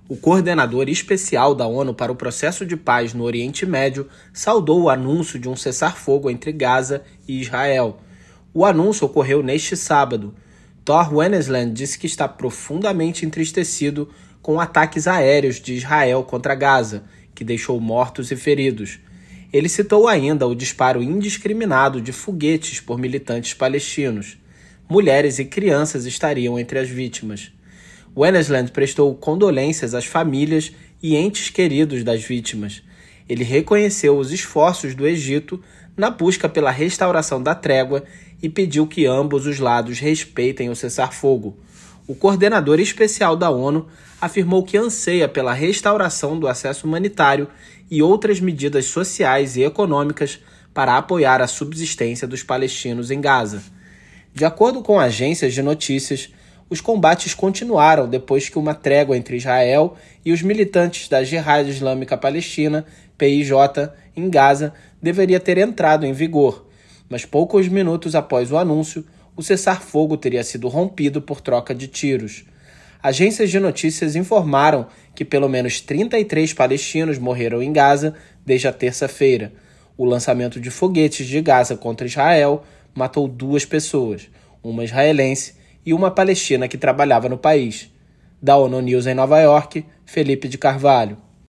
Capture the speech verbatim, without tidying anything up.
O coordenador especial da ONU para o processo de paz no Oriente Médio saudou o anúncio de um cessar-fogo entre Gaza e Israel. O anúncio ocorreu neste sábado. Tor Wennesland disse que está profundamente entristecido com ataques aéreos de Israel contra Gaza, que deixou mortos e feridos. Ele citou ainda o disparo indiscriminado de foguetes por militantes palestinos. Mulheres e crianças estariam entre as vítimas. Wennesland prestou condolências às famílias e entes queridos das vítimas. Ele reconheceu os esforços do Egito na busca pela restauração da trégua e pediu que ambos os lados respeitem o cessar-fogo. O coordenador especial da ONU afirmou que anseia pela restauração do acesso humanitário e outras medidas sociais e econômicas para apoiar a subsistência dos palestinos em Gaza. De acordo com agências de notícias, os combates continuaram depois que uma trégua entre Israel e os militantes da Jihad Islâmica Palestina, P I J, em Gaza, deveria ter entrado em vigor. Mas poucos minutos após o anúncio, o cessar-fogo teria sido rompido por troca de tiros. Agências de notícias informaram que pelo menos trinta e três palestinos morreram em Gaza desde a terça-feira. O lançamento de foguetes de Gaza contra Israel matou duas pessoas, uma israelense e uma palestina que trabalhava no país. Da ONU News em Nova York, Felipe de Carvalho.